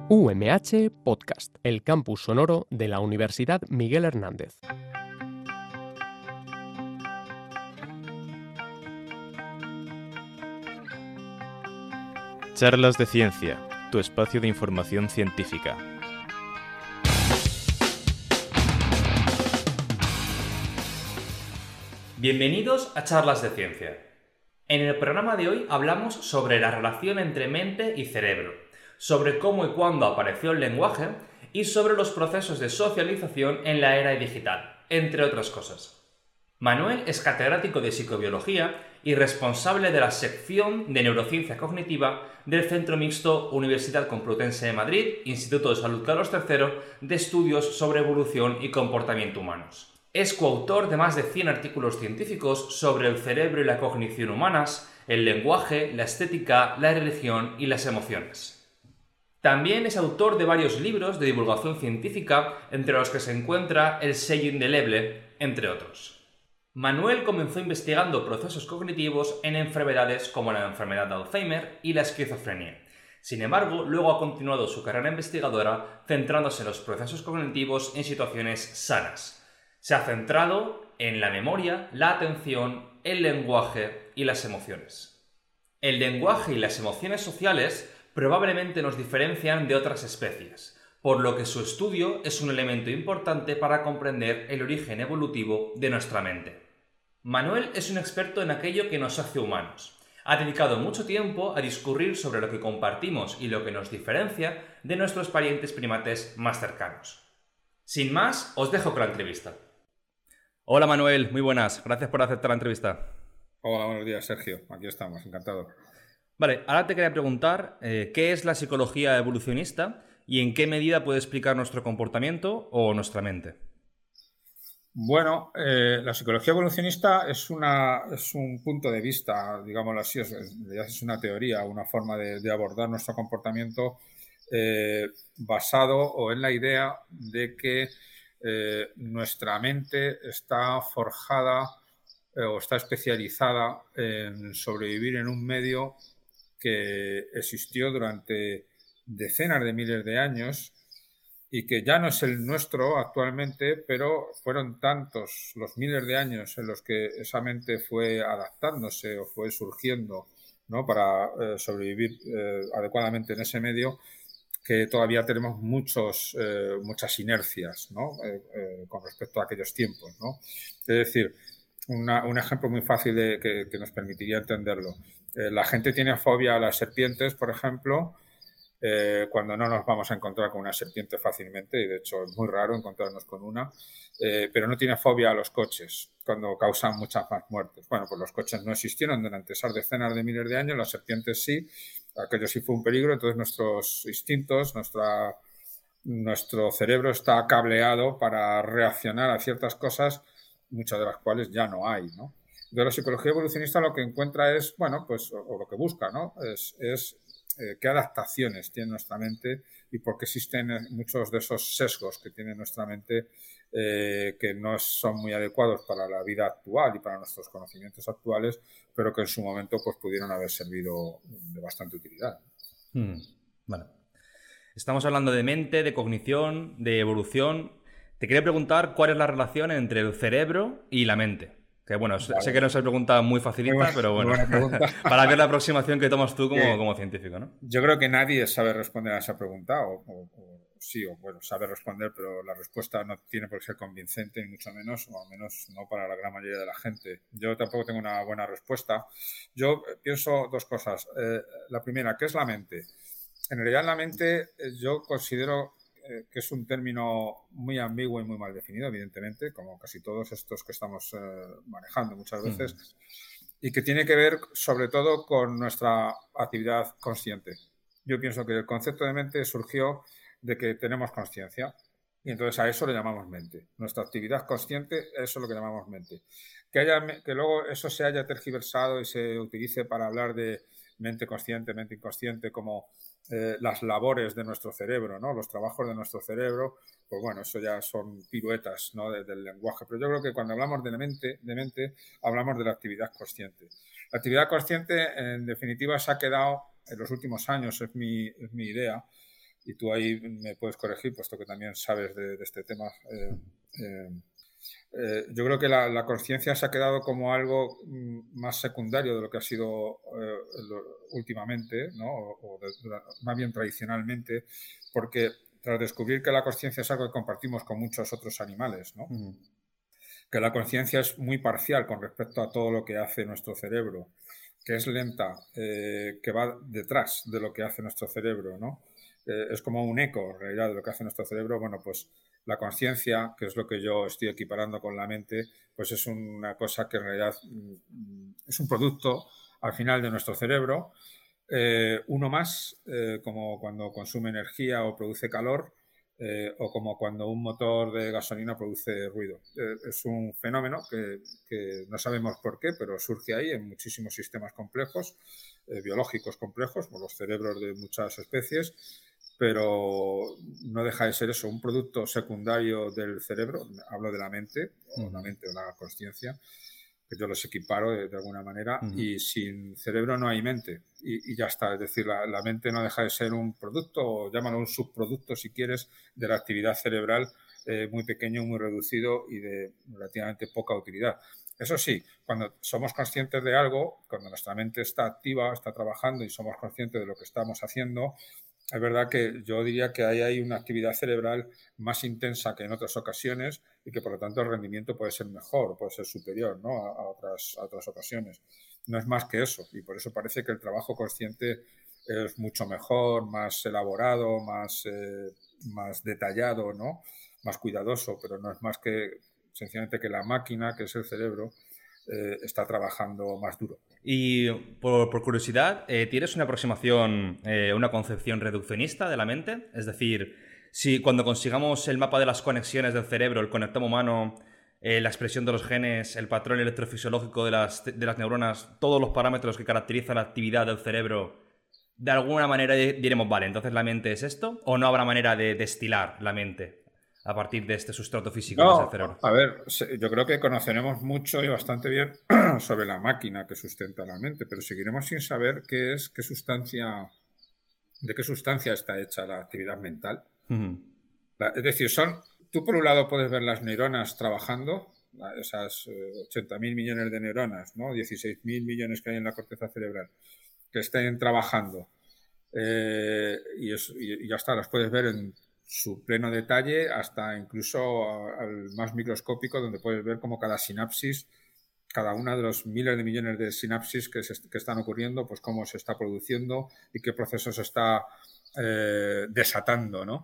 UMH Podcast, el campus sonoro de la Universidad Miguel Hernández. Charlas de Ciencia, tu espacio de información científica. Bienvenidos a Charlas de Ciencia. En el programa de hoy hablamos sobre la relación entre mente y cerebro, sobre cómo y cuándo apareció el lenguaje y sobre los procesos de socialización en la era digital, entre otras cosas. Manuel es catedrático de psicobiología y responsable de la sección de neurociencia cognitiva del Centro Mixto Universidad Complutense de Madrid, Instituto de Salud Carlos III, de estudios sobre evolución y comportamiento humanos. Es coautor de más de 100 artículos científicos sobre el cerebro y la cognición humanas, el lenguaje, la estética, la religión y las emociones. También es autor de varios libros de divulgación científica, entre los que se encuentra El sello indeleble, entre otros. Manuel comenzó investigando procesos cognitivos en enfermedades como la enfermedad de Alzheimer y la esquizofrenia. Sin embargo, luego ha continuado su carrera investigadora centrándose en los procesos cognitivos en situaciones sanas. Se ha centrado en la memoria, la atención, el lenguaje y las emociones. El lenguaje y las emociones sociales probablemente nos diferencian de otras especies, por lo que su estudio es un elemento importante para comprender el origen evolutivo de nuestra mente. Manuel es un experto en aquello que nos hace humanos. Ha dedicado mucho tiempo a discurrir sobre lo que compartimos y lo que nos diferencia de nuestros parientes primates más cercanos. Sin más, os dejo con la entrevista. Hola Manuel, muy buenas. Gracias por aceptar la entrevista. Hola, buenos días, Sergio. Aquí estamos, encantado. Vale, ahora te quería preguntar ¿qué es la psicología evolucionista y en qué medida puede explicar nuestro comportamiento o nuestra mente? Bueno, la psicología evolucionista es un punto de vista, digámoslo así, es una teoría, una forma de abordar nuestro comportamiento basado o en la idea de que nuestra mente está forjada o está especializada en sobrevivir en un medio que existió durante decenas de miles de años y que ya no es el nuestro actualmente, pero fueron tantos los miles de años en los que esa mente fue adaptándose o fue surgiendo, ¿no?, para sobrevivir adecuadamente en ese medio, que todavía tenemos muchas inercias, ¿no?, con respecto a aquellos tiempos, ¿no? Es decir, un ejemplo muy fácil que nos permitiría entenderlo. La gente tiene fobia a las serpientes, por ejemplo, cuando no nos vamos a encontrar con una serpiente fácilmente, y de hecho es muy raro encontrarnos con una, pero no tiene fobia a los coches, cuando causan muchas más muertes. Bueno, pues los coches no existieron durante esas decenas de miles de años, las serpientes sí, aquello sí fue un peligro, entonces nuestros instintos, nuestro cerebro está cableado para reaccionar a ciertas cosas, muchas de las cuales ya no hay, ¿no? De la psicología evolucionista lo que encuentra es, bueno, pues, o lo que busca, ¿no?, es qué adaptaciones tiene nuestra mente y por qué existen muchos de esos sesgos que tiene nuestra mente que no son muy adecuados para la vida actual y para nuestros conocimientos actuales, pero que en su momento pues pudieron haber servido de bastante utilidad. Vale. Estamos hablando de mente, de cognición, de evolución. Te quería preguntar cuál es la relación entre el cerebro y la mente. Que bueno, vale. Sé que no es una pregunta muy facilita, pero bueno, para ver la aproximación que tomas tú como científico, ¿no? Yo creo que nadie sabe responder a esa pregunta, sí, bueno, sabe responder, pero la respuesta no tiene por qué ser convincente, ni mucho menos, o al menos no para la gran mayoría de la gente. Yo tampoco tengo una buena respuesta. Yo pienso dos cosas. La primera, ¿qué es la mente? En realidad la mente yo considero que es un término muy ambiguo y muy mal definido, evidentemente, como casi todos estos que estamos manejando muchas veces, y que tiene que ver sobre todo con nuestra actividad consciente. Yo pienso que el concepto de mente surgió de que tenemos conciencia y entonces a eso le llamamos mente. Nuestra actividad consciente, eso es lo que llamamos mente. Que luego eso se haya tergiversado y se utilice para hablar de mente consciente, mente inconsciente, como las labores de nuestro cerebro, ¿no?, los trabajos de nuestro cerebro, pues bueno, eso ya son piruetas, ¿no?, del lenguaje. Pero yo creo que cuando hablamos de mente, hablamos de la actividad consciente. La actividad consciente, en definitiva, se ha quedado en los últimos años, es mi idea, y tú ahí me puedes corregir, puesto que también sabes de este tema. Yo creo que la conciencia se ha quedado como algo más secundario de lo que ha sido últimamente, ¿no? Más bien tradicionalmente, porque tras descubrir que la conciencia es algo que compartimos con muchos otros animales, ¿no? Que la conciencia es muy parcial con respecto a todo lo que hace nuestro cerebro, que es lenta, que va detrás de lo que hace nuestro cerebro, ¿no? Es como un eco, en realidad, de lo que hace nuestro cerebro. Bueno, pues la conciencia, que es lo que yo estoy equiparando con la mente, pues es una cosa que en realidad es un producto al final de nuestro cerebro, uno más, como cuando consume energía o produce calor, o como cuando un motor de gasolina produce ruido. Es un fenómeno que no sabemos por qué, pero surge ahí en muchísimos sistemas complejos, biológicos complejos, como los cerebros de muchas especies, pero no deja de ser eso, un producto secundario del cerebro. Hablo de la mente o la consciencia, que yo los equiparo de alguna manera, y sin cerebro no hay mente, y ya está. Es decir, la mente no deja de ser un producto, o llámalo un subproducto si quieres, de la actividad cerebral, muy pequeño, muy reducido y de relativamente poca utilidad. Eso sí, cuando somos conscientes de algo, cuando nuestra mente está activa, está trabajando y somos conscientes de lo que estamos haciendo, es verdad que yo diría que hay una actividad cerebral más intensa que en otras ocasiones, y que por lo tanto el rendimiento puede ser mejor, puede ser superior, ¿no? a otras ocasiones. No es más que eso, y por eso parece que el trabajo consciente es mucho mejor, más elaborado, más detallado, ¿no? Más cuidadoso, pero no es más que sencillamente que la máquina, que es el cerebro, está trabajando más duro. Y por curiosidad, ¿tienes una aproximación, una concepción reduccionista de la mente? Es decir, si cuando consigamos el mapa de las conexiones del cerebro, el conectoma humano, la expresión de los genes, el patrón electrofisiológico de las neuronas, todos los parámetros que caracterizan la actividad del cerebro, de alguna manera diremos, vale, entonces la mente es esto, o no habrá manera de destilar la mente a partir de este sustrato físico que es el cerebro? A ver, yo creo que conoceremos mucho y bastante bien sobre la máquina que sustenta la mente, pero seguiremos sin saber de qué sustancia está hecha la actividad mental. Es decir, tú por un lado puedes ver las neuronas trabajando, esas 80.000 millones de neuronas, ¿no? 16.000 millones que hay en la corteza cerebral, que estén trabajando, y ya está, las puedes ver en su pleno detalle, hasta incluso al más microscópico, donde puedes ver cómo cada sinapsis, cada una de los miles de millones de sinapsis que están ocurriendo, pues cómo se está produciendo y qué proceso se está desatando, ¿no?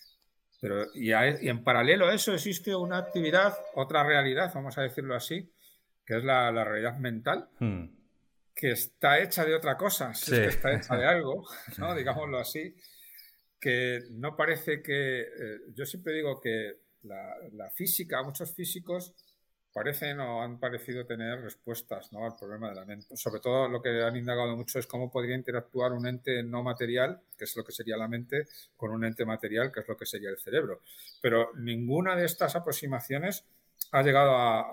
Y en paralelo a eso existe una actividad, otra realidad, vamos a decirlo así, que es la realidad mental, que está hecha de otra cosa, sí. Es que está hecha de algo, ¿no? Digámoslo así, que no parece que... yo siempre digo que la física, muchos físicos parecen o han parecido tener respuestas, ¿no?, al problema de la mente. Sobre todo lo que han indagado mucho es cómo podría interactuar un ente no material, que es lo que sería la mente, con un ente material, que es lo que sería el cerebro. Pero ninguna de estas aproximaciones ha llegado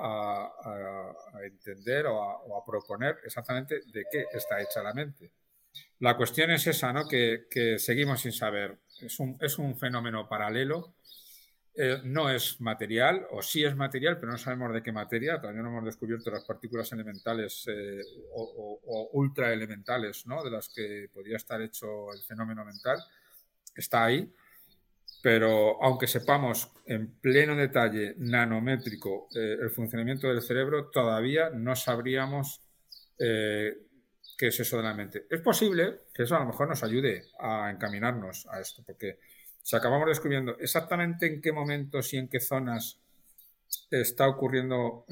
a entender o a proponer exactamente de qué está hecha la mente. La cuestión es esa, ¿no?, que seguimos sin saber. Es un fenómeno paralelo. No es material, o sí es material, pero no sabemos de qué materia. Todavía no hemos descubierto las partículas elementales o ultraelementales, ¿no?, de las que podría estar hecho el fenómeno mental. Está ahí, pero aunque sepamos en pleno detalle nanométrico el funcionamiento del cerebro, todavía no sabríamos qué es eso de la mente. Es posible que eso a lo mejor nos ayude a encaminarnos a esto, porque si acabamos descubriendo exactamente en qué momentos y en qué zonas están ocurriendo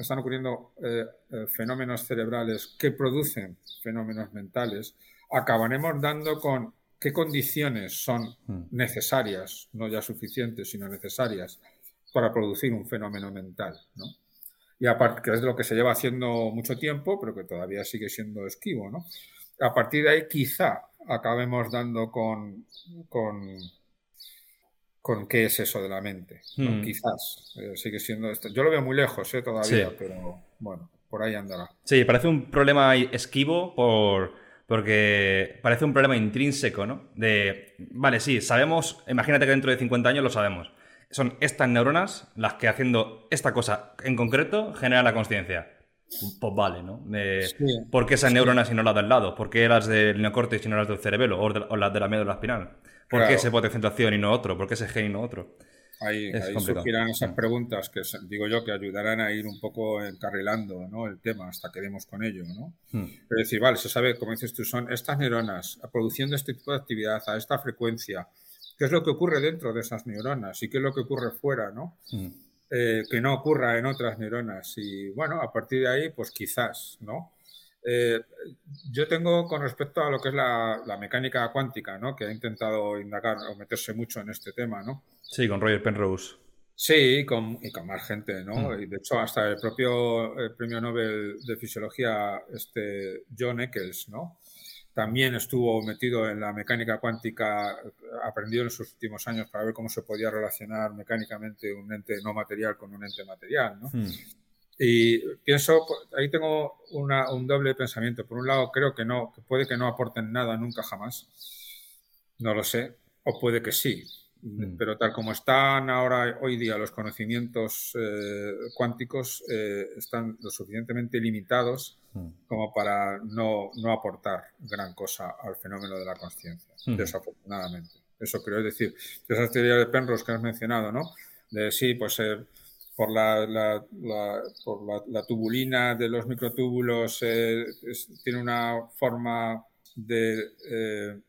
fenómenos cerebrales que producen fenómenos mentales, acabaremos dando con qué condiciones son necesarias, no ya suficientes, sino necesarias para producir un fenómeno mental, ¿no? Y aparte, que es de lo que se lleva haciendo mucho tiempo, pero que todavía sigue siendo esquivo, ¿no? A partir de ahí quizá acabemos dando con qué es eso de la mente, ¿no? Quizás sigue siendo esto. Yo lo veo muy lejos todavía, sí, pero bueno, por ahí andará. Sí, parece un problema esquivo por Porque parece un problema intrínseco, ¿no? Vale, sí, sabemos, imagínate que dentro de 50 años lo sabemos. Son estas neuronas las que haciendo esta cosa en concreto generan la consciencia. Pues vale, ¿no? Sí, ¿Por qué esas sí, neuronas y no las del lado? ¿Por qué las del neocórtex y no las del cerebelo? O las de la médula espinal. ¿Por qué claro. ese potenciación y no otro? ¿Por qué ese gen y no otro? Ahí Es complicado. surgirán esas preguntas que digo yo que ayudarán a ir un poco encarrilando, ¿no?, el tema hasta que demos con ello, ¿no? Es decir, vale, se sabe, como dices tú, son estas neuronas produciendo este tipo de actividad a esta frecuencia. ¿Qué es lo que ocurre dentro de esas neuronas y qué es lo que ocurre fuera, ¿no? Que no ocurra en otras neuronas. Y bueno, a partir de ahí, pues quizás, ¿no? Yo tengo con respecto a lo que es la mecánica cuántica, ¿no?, que ha intentado indagar o meterse mucho en este tema, ¿no? Sí, con Roger Penrose. Sí, y con más gente, ¿no? Y de hecho, hasta el propio premio Nobel de Fisiología, John Eccles, ¿no?, también estuvo metido en la mecánica cuántica, aprendió en sus últimos años para ver cómo se podía relacionar mecánicamente un ente no material con un ente material, ¿no? Y pienso, ahí tengo un doble pensamiento. Por un lado, creo que no, que puede que no aporten nada nunca jamás. No lo sé. O puede que sí. Pero tal como están ahora, hoy día, los conocimientos cuánticos están lo suficientemente limitados como para no aportar gran cosa al fenómeno de la consciencia, desafortunadamente. Eso creo, es decir, esas teorías de Penrose que has mencionado, ¿no? De sí, pues por la tubulina de los microtúbulos tiene una forma de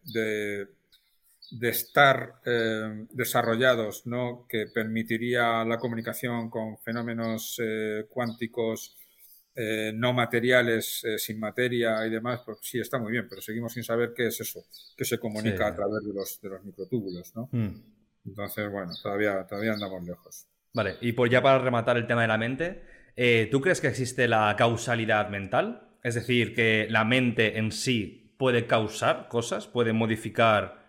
estar desarrollados, ¿no?, que permitiría la comunicación con fenómenos cuánticos no materiales, sin materia y demás. Pues sí, está muy bien, pero seguimos sin saber qué es eso que se comunica a través de los microtúbulos, ¿no? Entonces, bueno, todavía andamos lejos. Vale, y ya para rematar el tema de la mente, ¿tú crees que existe la causalidad mental? Es decir, que la mente en sí puede causar cosas, puede modificar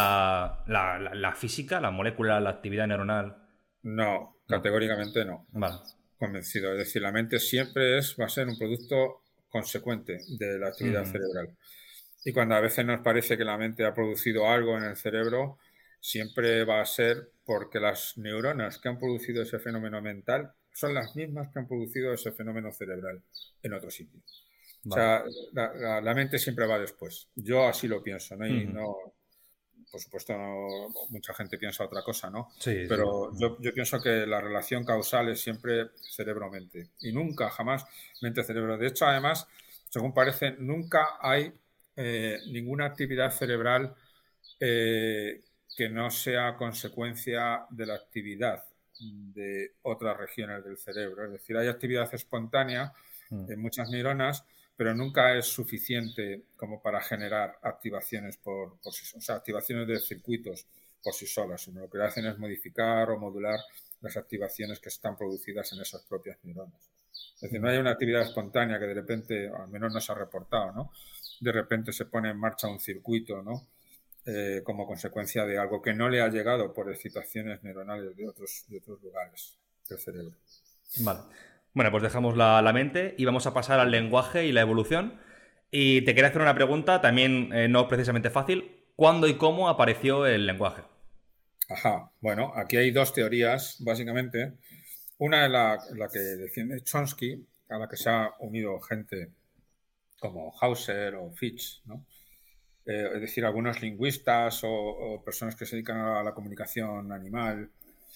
la física, la molécula, la actividad neuronal. No, categóricamente no. Vale. Convencido. Es decir, la mente siempre va a ser un producto consecuente de la actividad cerebral. Y cuando a veces nos parece que la mente ha producido algo en el cerebro, siempre va a ser porque las neuronas que han producido ese fenómeno mental son las mismas que han producido ese fenómeno cerebral en otro sitio. Vale. O sea, la mente siempre va después. Yo así lo pienso, ¿no? Y no, por supuesto, mucha gente piensa otra cosa, ¿no? Sí, pero sí. Yo pienso que la relación causal es siempre cerebro-mente y nunca, jamás, mente-cerebro. De hecho, además, según parece, nunca hay ninguna actividad cerebral que no sea consecuencia de la actividad de otras regiones del cerebro. Es decir, hay actividad espontánea en muchas neuronas, pero nunca es suficiente como para generar activaciones por sí solas, o sea, activaciones de circuitos por sí solas, sino lo que hacen es modificar o modular las activaciones que están producidas en esas propias neuronas. Es decir, no hay una actividad espontánea que de repente, al menos no se ha reportado, ¿no?, de repente se pone en marcha un circuito, ¿no?, como consecuencia de algo que no le ha llegado por excitaciones neuronales de otros lugares del cerebro. Vale. Bueno, pues dejamos la mente y vamos a pasar al lenguaje y la evolución. Y te quería hacer una pregunta, también no precisamente fácil. ¿Cuándo y cómo apareció el lenguaje? Ajá. Bueno, aquí hay dos teorías, básicamente. Una es la que defiende Chomsky, a la que se ha unido gente como Hauser o Fitch, ¿no? Es decir, algunos lingüistas o personas que se dedican a la comunicación animal,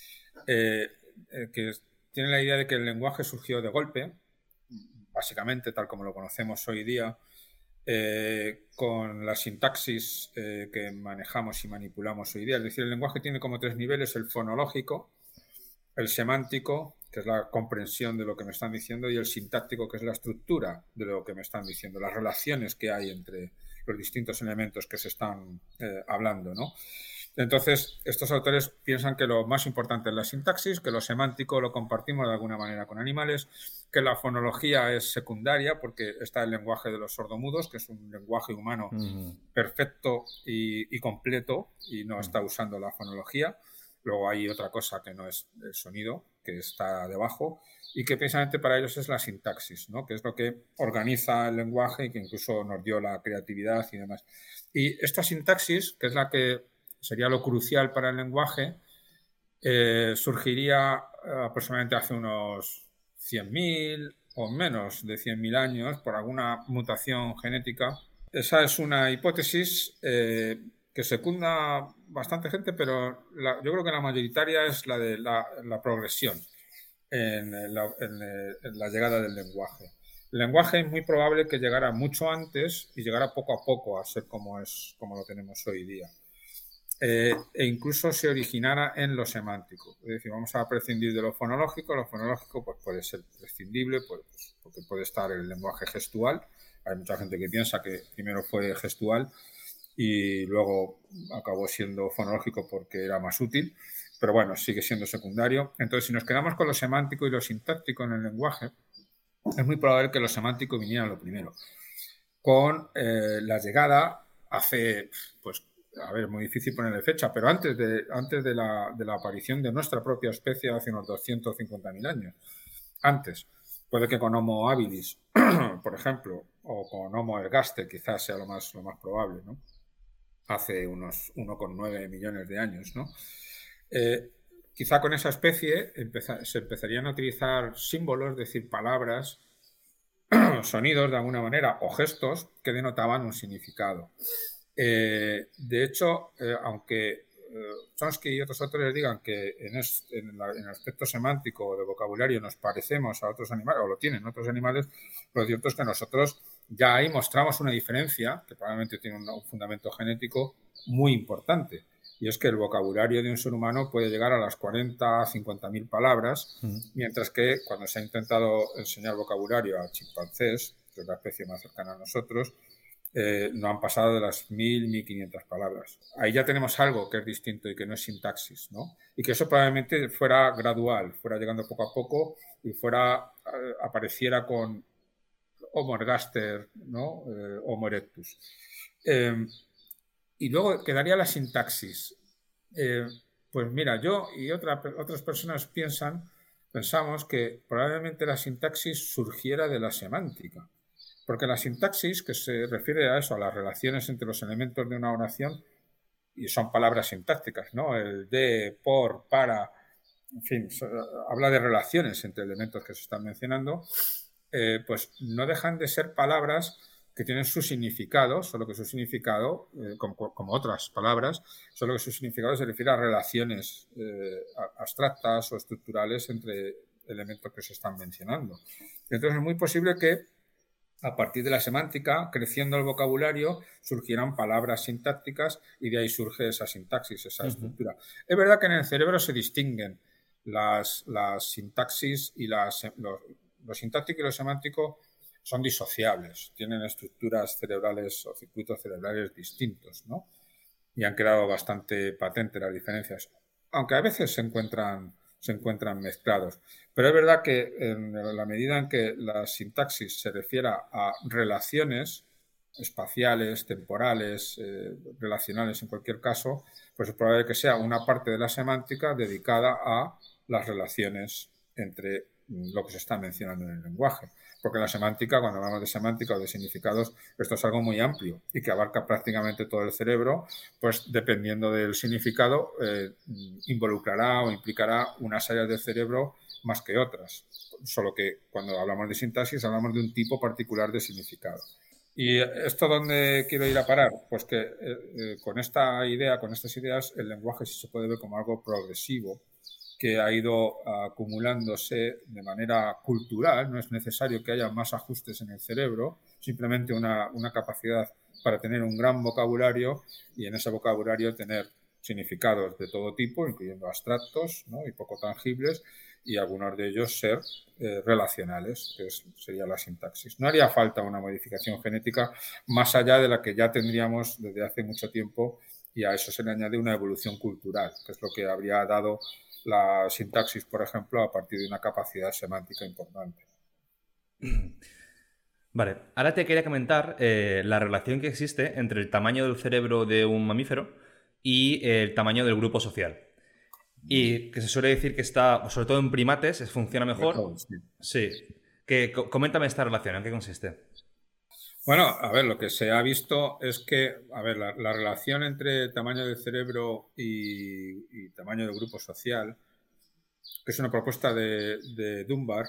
que tienen la idea de que el lenguaje surgió de golpe, básicamente tal como lo conocemos hoy día, con la sintaxis que manejamos y manipulamos hoy día. Es decir, el lenguaje tiene como tres niveles: el fonológico, el semántico, que es la comprensión de lo que me están diciendo, y el sintáctico, que es la estructura de lo que me están diciendo, las relaciones que hay entre los distintos elementos que se están hablando, ¿no? Entonces, estos autores piensan que lo más importante es la sintaxis, que lo semántico lo compartimos de alguna manera con animales, que la fonología es secundaria porque está el lenguaje de los sordomudos, que es un lenguaje humano perfecto y completo, y no está usando la fonología. Luego hay otra cosa que no es el sonido, que está debajo, y que precisamente para ellos es la sintaxis, ¿no? Que es lo que organiza el lenguaje y que incluso nos dio la creatividad y demás. Y esta sintaxis, que es la que sería lo crucial para el lenguaje, surgiría aproximadamente hace unos 100.000 o menos de 100.000 años por alguna mutación genética. Esa es una hipótesis que secunda bastante gente, pero yo creo que la mayoritaria es la de la progresión en la llegada del lenguaje. El lenguaje es muy probable que llegara mucho antes y llegara poco a poco a ser como lo tenemos hoy día. E incluso se originara en lo semántico. Es decir, vamos a prescindir de lo fonológico. Lo fonológico pues, puede ser prescindible porque puede estar el lenguaje gestual. Hay mucha gente que piensa que primero fue gestual y luego acabó siendo fonológico porque era más útil, pero bueno, sigue siendo secundario. Entonces, si nos quedamos con lo semántico y lo sintáctico en el lenguaje, es muy probable que lo semántico viniera lo primero. Con la llegada hace, pues, a ver, muy difícil ponerle fecha, pero antes de la aparición de nuestra propia especie hace unos 250.000 años. Antes, puede que con Homo habilis, por ejemplo, o con Homo ergaster, quizás sea lo más probable, ¿no? Hace unos 1,9 millones de años, ¿no? Quizá con esa especie se empezarían a utilizar símbolos, es decir, palabras, sonidos de alguna manera, o gestos que denotaban un significado. De hecho, aunque Chomsky y otros autores digan que en el aspecto semántico o de vocabulario nos parecemos a otros animales, o lo tienen otros animales, lo cierto es que nosotros ya ahí mostramos una diferencia que probablemente tiene un fundamento genético muy importante. Y es que el vocabulario de un ser humano puede llegar a las 40 a 50.000 palabras, mientras que cuando se ha intentado enseñar vocabulario a chimpancés, que es la especie más cercana a nosotros, no han pasado de las 1.000, 1.500 palabras. Ahí ya tenemos algo que es distinto y que no es sintaxis, ¿no? Y que eso probablemente fuera gradual, fuera llegando poco a poco y apareciera con Homo ergaster, ¿no? Homo erectus. Y luego quedaría la sintaxis. Pues mira, yo y otras personas pensamos que probablemente la sintaxis surgiera de la semántica. Porque la sintaxis, que se refiere a eso, a las relaciones entre los elementos de una oración, y son palabras sintácticas, ¿no? El de, por, para, en fin, habla de relaciones entre elementos que se están mencionando, pues no dejan de ser palabras que tienen su significado, solo que su significado, como otras palabras, solo que su significado se refiere a relaciones abstractas o estructurales entre elementos que se están mencionando. Entonces es muy posible que a partir de la semántica, creciendo el vocabulario, surgirán palabras sintácticas y de ahí surge esa sintaxis, esa estructura. Es verdad que en el cerebro se distinguen las sintaxis y lo sintáctico y lo semántico son disociables, tienen estructuras cerebrales o circuitos cerebrales distintos, ¿no? Y han quedado bastante patentes las diferencias, aunque a veces se encuentran mezclados. Pero es verdad que en la medida en que la sintaxis se refiera a relaciones espaciales, temporales, relacionales en cualquier caso, pues es probable que sea una parte de la semántica dedicada a las relaciones entre lo que se está mencionando en el lenguaje. Porque la semántica, cuando hablamos de semántica o de significados, esto es algo muy amplio y que abarca prácticamente todo el cerebro, pues dependiendo del significado, involucrará o implicará unas áreas del cerebro más que otras. Solo que cuando hablamos de sintaxis hablamos de un tipo particular de significado. ¿Y esto dónde quiero ir a parar? Pues que con esta idea, con estas ideas, el lenguaje sí se puede ver como algo progresivo, que ha ido acumulándose de manera cultural. No es necesario que haya más ajustes en el cerebro, simplemente una capacidad para tener un gran vocabulario y en ese vocabulario tener significados de todo tipo, incluyendo abstractos, ¿no? Y poco tangibles, y algunos de ellos ser relacionales, que sería la sintaxis. No haría falta una modificación genética más allá de la que ya tendríamos desde hace mucho tiempo, y a eso se le añade una evolución cultural, que es lo que habría dado la sintaxis, por ejemplo, a partir de una capacidad semántica importante. Vale, ahora te quería comentar la relación que existe entre el tamaño del cerebro de un mamífero y el tamaño del grupo social. Y que se suele decir que está, sobre todo en primates, funciona mejor. Sí. Coméntame esta relación, ¿en qué consiste? Bueno, a ver, lo que se ha visto es que, a ver, la relación entre tamaño del cerebro y tamaño del grupo social, que es una propuesta de Dunbar,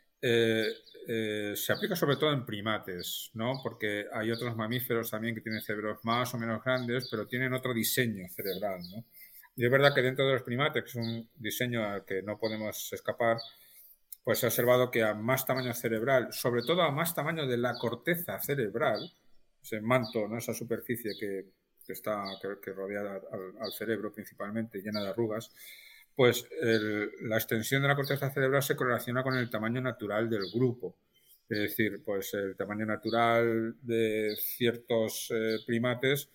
se aplica sobre todo en primates, ¿no? Porque hay otros mamíferos también que tienen cerebros más o menos grandes, pero tienen otro diseño cerebral, ¿no? Y es verdad que dentro de los primates, que es un diseño al que no podemos escapar, pues se ha observado que a más tamaño cerebral, sobre todo a más tamaño de la corteza cerebral, ese manto, ¿no? Esa superficie que rodea al cerebro principalmente, llena de arrugas, pues la extensión de la corteza cerebral se correlaciona con el tamaño natural del grupo. Es decir, pues el tamaño natural de ciertos primates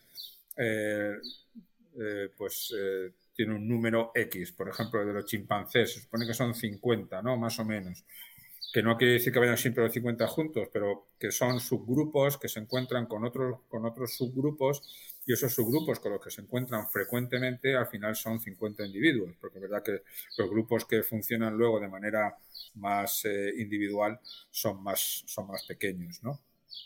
tiene un número X. Por ejemplo, de los chimpancés, se supone que son 50, ¿no? Más o menos. Que no quiere decir que vayan siempre los 50 juntos, pero que son subgrupos que se encuentran con otros subgrupos, y esos subgrupos con los que se encuentran frecuentemente al final son 50 individuos, porque es verdad que los grupos que funcionan luego de manera más individual son más pequeños, ¿no?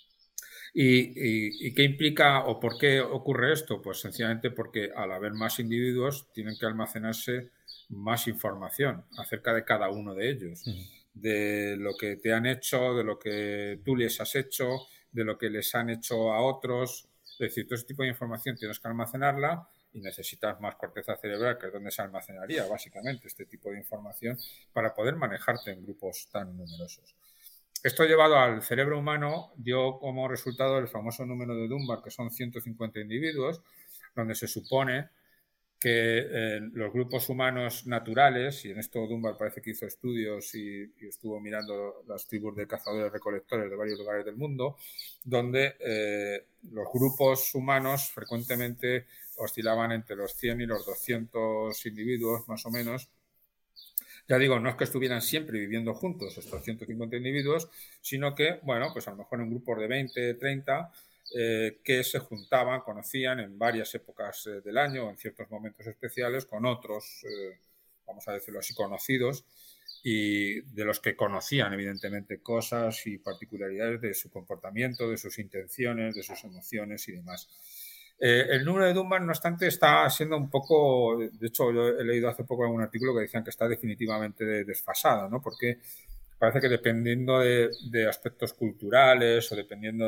¿Y qué implica o por qué ocurre esto? Pues sencillamente porque al haber más individuos tienen que almacenarse más información acerca de cada uno de ellos, de lo que te han hecho, de lo que tú les has hecho, de lo que les han hecho a otros. Es decir, todo ese tipo de información tienes que almacenarla y necesitas más corteza cerebral, que es donde se almacenaría básicamente este tipo de información, para poder manejarte en grupos tan numerosos. Esto llevado al cerebro humano dio como resultado el famoso número de Dunbar, que son 150 individuos, donde se supone que los grupos humanos naturales, y en esto Dunbar parece que hizo estudios y estuvo mirando las tribus de cazadores-recolectores de varios lugares del mundo, donde los grupos humanos frecuentemente oscilaban entre los 100 y los 200 individuos, más o menos. Ya digo, no es que estuvieran siempre viviendo juntos estos 150 individuos, sino que, bueno, pues a lo mejor en grupos de 20, 30, que se juntaban, conocían en varias épocas del año, en ciertos momentos especiales, con otros, vamos a decirlo así, conocidos, y de los que conocían, evidentemente, cosas y particularidades de su comportamiento, de sus intenciones, de sus emociones y demás. El número de Dunbar, no obstante, está siendo un poco... De hecho, yo he leído hace poco un artículo que decían que está definitivamente desfasado, ¿no? Porque parece que dependiendo de aspectos culturales o dependiendo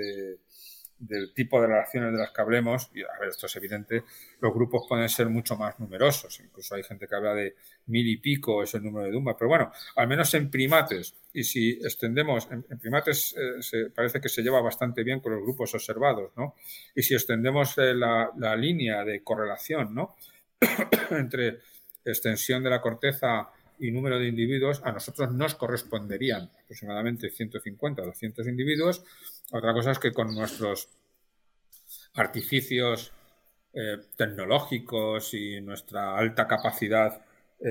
del tipo de relaciones de las que hablemos, y a ver, esto es evidente, los grupos pueden ser mucho más numerosos. Incluso hay gente que habla de 1000 y pico es el número de Dunbar. Pero bueno, al menos en primates, y si extendemos, en primates parece que se lleva bastante bien con los grupos observados, ¿no? Y si extendemos la línea de correlación, ¿no? entre extensión de la corteza y número de individuos, a nosotros nos corresponderían aproximadamente 150 o 200 individuos. Otra cosa es que con nuestros artificios tecnológicos y nuestra alta capacidad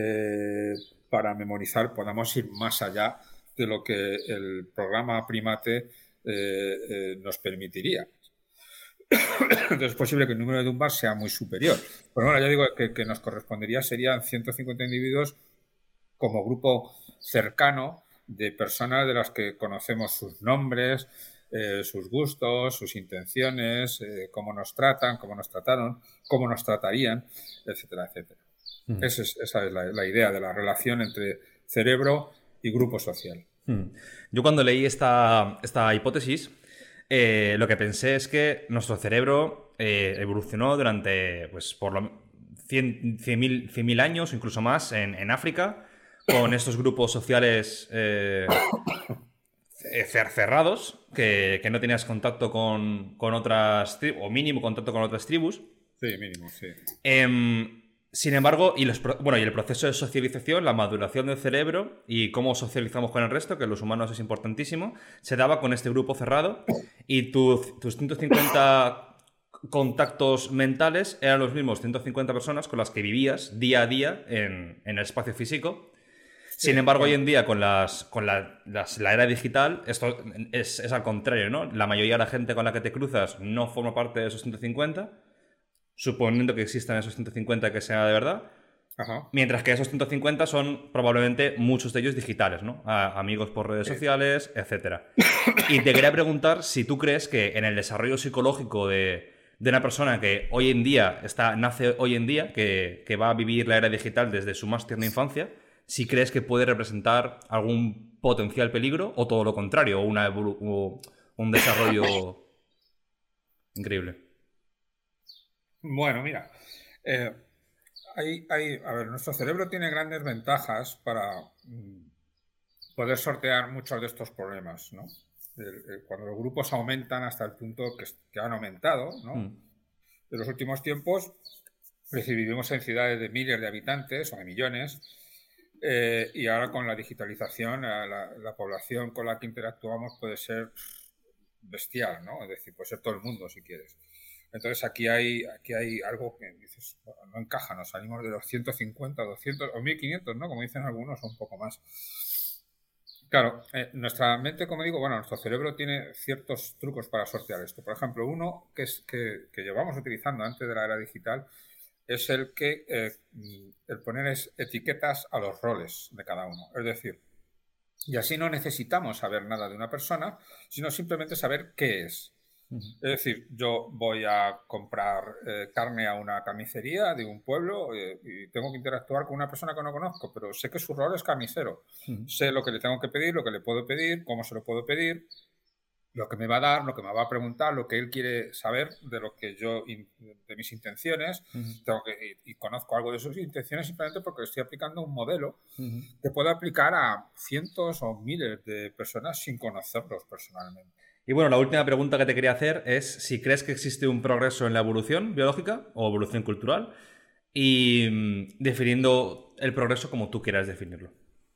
para memorizar podamos ir más allá de lo que el programa Primate nos permitiría. Entonces es posible que el número de Dunbar sea muy superior. Pero bueno, ya digo que nos correspondería serían 150 individuos como grupo cercano de personas de las que conocemos sus nombres, sus gustos, sus intenciones, cómo nos tratan, cómo nos trataron, cómo nos tratarían, etcétera, etcétera. Esa es la idea de la relación entre cerebro y grupo social. Yo cuando leí esta hipótesis, lo que pensé es que nuestro cerebro evolucionó durante, pues, por lo 100.000 años o incluso más en África, con estos grupos sociales cerrados, que no tenías contacto con otras tribus, o mínimo contacto con otras tribus. Sí, mínimo, sí. Sin embargo, y el proceso de socialización, la maduración del cerebro y cómo socializamos con el resto, que los humanos es importantísimo, se daba con este grupo cerrado, y tus 150 contactos mentales eran los mismos 150 personas con las que vivías día a día en el espacio físico. Sin embargo, hoy en día, con la era digital, esto es al contrario, ¿no? La mayoría de la gente con la que te cruzas no forma parte de esos 150, suponiendo que existan esos 150 que sea de verdad, Ajá. Mientras que esos 150 son probablemente muchos de ellos digitales, ¿no? Amigos por redes sociales, etc. Y te quería preguntar si tú crees que en el desarrollo psicológico de una persona que hoy en día nace hoy en día, que va a vivir la era digital desde su más tierna infancia, si crees que puede representar algún potencial peligro o todo lo contrario, o un desarrollo increíble. Bueno, mira, eh, a ver, nuestro cerebro tiene grandes ventajas para poder sortear muchos de estos problemas, ¿no? Cuando los grupos aumentan hasta el punto que han aumentado, ¿no? En los últimos tiempos, es decir, vivimos en ciudades de miles de habitantes o de millones, y ahora con la digitalización, la población con la que interactuamos puede ser bestial, ¿no? Es decir, puede ser todo el mundo si quieres. Entonces aquí hay algo que dices, bueno, no encaja, nos salimos de los 150, 200 o 1500, ¿no? Como dicen algunos, o un poco más. Claro, nuestra mente, como digo, bueno, nuestro cerebro tiene ciertos trucos para sortear esto. Por ejemplo, uno que llevamos utilizando antes de la era digital es el poner etiquetas a los roles de cada uno. Es decir, y así no necesitamos saber nada de una persona, sino simplemente saber qué es. Es decir, yo voy a comprar carne a una carnicería de un pueblo y tengo que interactuar con una persona que no conozco, pero sé que su rol es carnicero. Sé lo que le tengo que pedir, lo que le puedo pedir, cómo se lo puedo pedir, lo que me va a dar, lo que me va a preguntar, lo que él quiere saber de lo que de mis intenciones. Y conozco algo de sus intenciones simplemente porque estoy aplicando un modelo que puedo aplicar a cientos o miles de personas sin conocerlos personalmente. Y bueno, la última pregunta que te quería hacer es si crees que existe un progreso en la evolución biológica o evolución cultural y definiendo el progreso como tú quieras definirlo.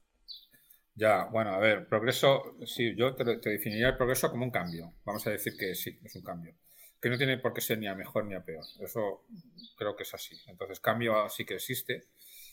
Ya, bueno, a ver, progreso, sí, yo te definiría el progreso como un cambio. Vamos a decir que sí, es un cambio. Que no tiene por qué ser ni a mejor ni a peor. Eso creo que es así. Entonces, cambio sí que existe.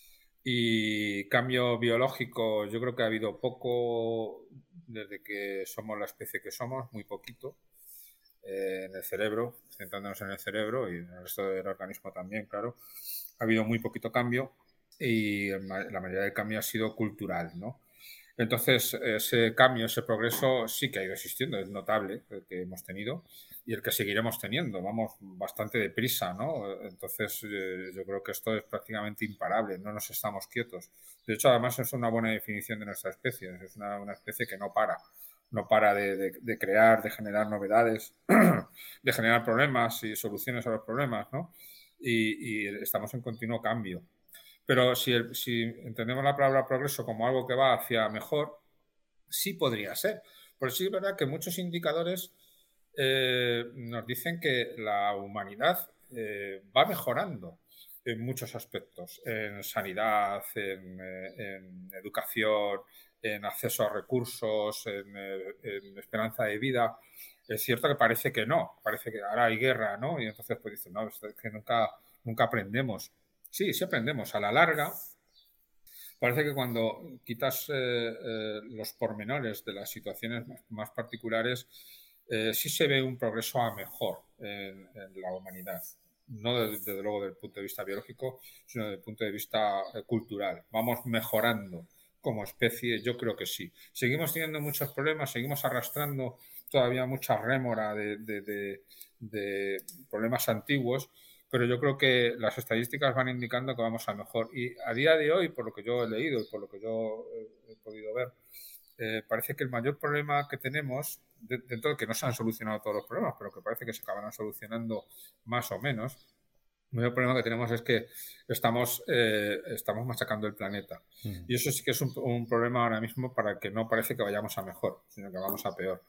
Y cambio biológico, yo creo que ha habido poco desde que somos la especie que somos, muy poquito, en el cerebro, centrándonos en el cerebro y en el resto del organismo también, claro. Ha habido muy poquito cambio y la mayoría del cambio ha sido cultural, ¿no? Entonces, ese cambio, ese progreso sí que ha ido existiendo, es notable el que hemos tenido y el que seguiremos teniendo. Vamos bastante deprisa, ¿no? Entonces, yo creo que esto es prácticamente imparable, no nos estamos quietos. De hecho, además es una buena definición de nuestra especie, es una especie que no para de crear, de generar novedades, de generar problemas y soluciones a los problemas, ¿no? Y estamos en continuo cambio. Pero si entendemos la palabra progreso como algo que va hacia mejor, sí podría ser. Porque sí es verdad que muchos indicadores nos dicen que la humanidad va mejorando en muchos aspectos, en sanidad, en educación, en acceso a recursos, en esperanza de vida. Es cierto que parece que no, parece que ahora hay guerra, ¿no? Y entonces pues dicen, no, es que nunca aprendemos. Sí, sí aprendemos. A la larga, parece que cuando quitas los pormenores de las situaciones más particulares, sí se ve un progreso a mejor en la humanidad. No desde luego desde el punto de vista biológico, sino desde el punto de vista cultural. Vamos mejorando como especie, yo creo que sí. Seguimos teniendo muchos problemas, seguimos arrastrando todavía mucha rémora de problemas antiguos, pero yo creo que las estadísticas van indicando que vamos a mejor. Y a día de hoy, por lo que yo he leído y por lo que yo he podido ver, parece que el mayor problema que tenemos, dentro de que no se han solucionado todos los problemas, pero que parece que se acabarán solucionando más o menos, el mayor problema que tenemos es que estamos machacando el planeta. Y eso sí que es un problema ahora mismo para el que no parece que vayamos a mejor, sino que vamos a peor.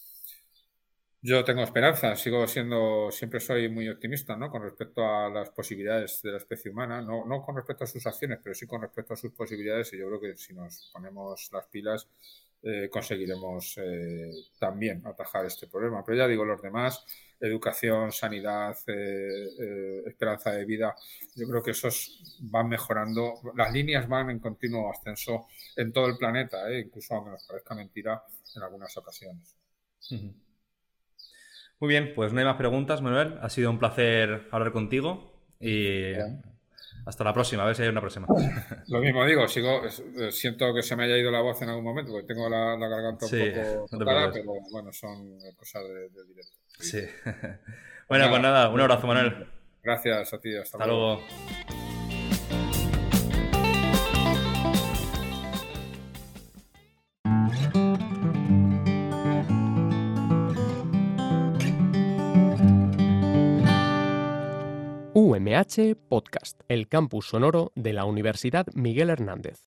Yo tengo esperanza, siempre soy muy optimista, ¿no? Con respecto a las posibilidades de la especie humana, no con respecto a sus acciones, pero sí con respecto a sus posibilidades, y yo creo que si nos ponemos las pilas conseguiremos también atajar este problema. Pero ya digo, los demás, educación, sanidad, esperanza de vida, yo creo que esos van mejorando, las líneas van en continuo ascenso en todo el planeta, incluso aunque nos parezca mentira en algunas ocasiones. Muy bien, pues no hay más preguntas, Manuel. Ha sido un placer hablar contigo y Hasta la próxima, a ver si hay una próxima. Lo mismo digo, siento que se me haya ido la voz en algún momento, porque tengo la garganta un poco tocada, pero bueno, son cosas de directo. Sí. Bueno, pues nada, un abrazo, Manuel. Gracias a ti, hasta luego. UMH Podcast, el campus sonoro de la Universidad Miguel Hernández.